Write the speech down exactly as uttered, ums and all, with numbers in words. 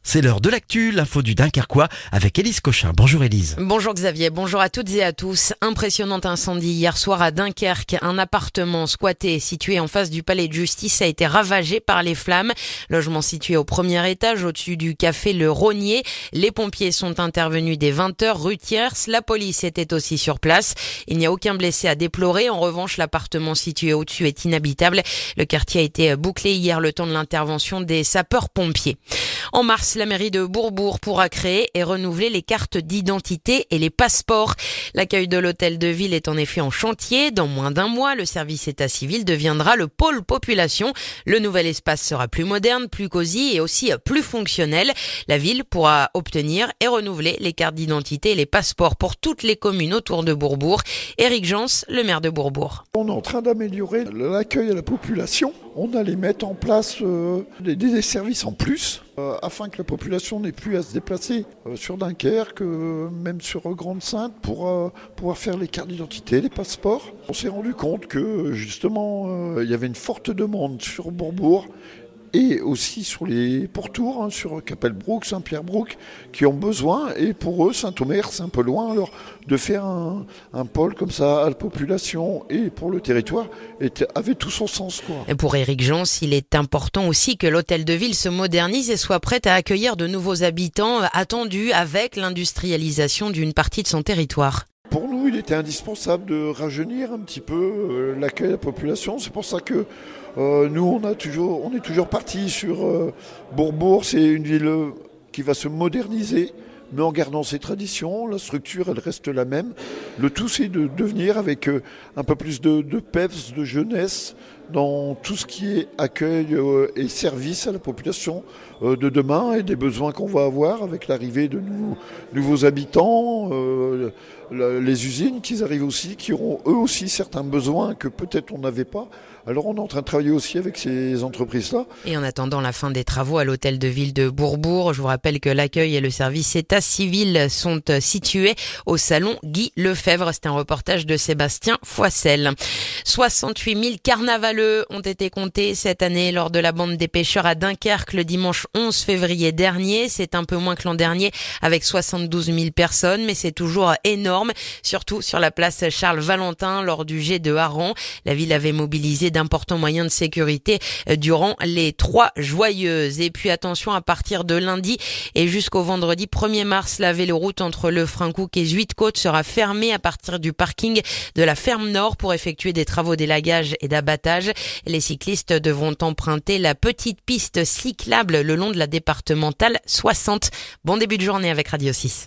C'est l'heure de l'actu, l'info du Dunkerquois avec Élise Cochin. Bonjour Élise. Bonjour Xavier, bonjour à toutes et à tous. Impressionnant incendie hier soir à Dunkerque. Un appartement squatté situé en face du palais de justice a été ravagé par les flammes. Logement situé au premier étage au-dessus du café Le Rognier. Les pompiers sont intervenus dès vingt heures rue Thiers. La police était aussi sur place. Il n'y a aucun blessé à déplorer. En revanche, l'appartement situé au-dessus est inhabitable. Le quartier a été bouclé hier le temps de l'intervention des sapeurs-pompiers. En mars, la mairie de Bourbourg pourra créer et renouveler les cartes d'identité et les passeports. L'accueil de l'hôtel de ville est en effet en chantier. Dans moins d'un mois, le service état civil deviendra le pôle population. Le nouvel espace sera plus moderne, plus cosy et aussi plus fonctionnel. La ville pourra obtenir et renouveler les cartes d'identité et les passeports pour toutes les communes autour de Bourbourg. Éric Jans, le maire de Bourbourg. On est en train d'améliorer l'accueil à la population. On allait mettre en place euh, des, des services en plus euh, afin que la population n'ait plus à se déplacer euh, sur Dunkerque, euh, même sur Grande-Synthe, pour euh, pouvoir faire les cartes d'identité, les passeports. On s'est rendu compte que justement euh, il y avait une forte demande sur Bourbourg et aussi sur les pourtours, hein, sur Capelbrook, Saint-Pierre-Brook, qui ont besoin, et pour eux, Saint-Omer, c'est un peu loin, alors de faire un, un pôle comme ça à la population et pour le territoire était, avait tout son sens, quoi. Et pour Éric Jans, il est important aussi que l'hôtel de ville se modernise et soit prêt à accueillir de nouveaux habitants attendus avec l'industrialisation d'une partie de son territoire. Pour nous, il était indispensable de rajeunir un petit peu euh, l'accueil de la population. C'est pour ça que euh, nous, on, a toujours, on est toujours parti sur euh, Bourbourg. C'est une ville qui va se moderniser, mais en gardant ses traditions. La structure, elle reste la même. Le tout, c'est de devenir avec euh, un peu plus de, de peps, de jeunesse, dans tout ce qui est accueil euh, et service à la population euh, de demain et des besoins qu'on va avoir avec l'arrivée de nou- nouveaux habitants, euh, la, les usines qui arrivent aussi, qui auront eux aussi certains besoins que peut-être on n'avait pas. Alors on est en train de travailler aussi avec ces entreprises-là. Et en attendant la fin des travaux à l'hôtel de ville de Bourbourg, je vous rappelle que l'accueil et le service état civil sont situés au salon Guy Lefebvre. C'est un reportage de Sébastien Foissel. soixante-huit mille carnavaleux ont été comptés cette année lors de la bande des pêcheurs à Dunkerque le dimanche onze février dernier. C'est un peu moins que l'an dernier avec soixante-douze mille personnes, mais c'est toujours énorme, surtout sur la place Charles-Valentin lors du jet de hareng. La ville avait mobilisé d'importants moyens de sécurité durant les trois joyeuses. Et puis attention, à partir de lundi et jusqu'au vendredi premier mars, la véloroute entre le Frincouc et Zuidcote sera fermée à partir du parking de la ferme Nord pour effectuer des travaux d'élagage et d'abattage. Les cyclistes devront emprunter la petite piste cyclable le long de la départementale soixante. Bon début de journée avec Radio six.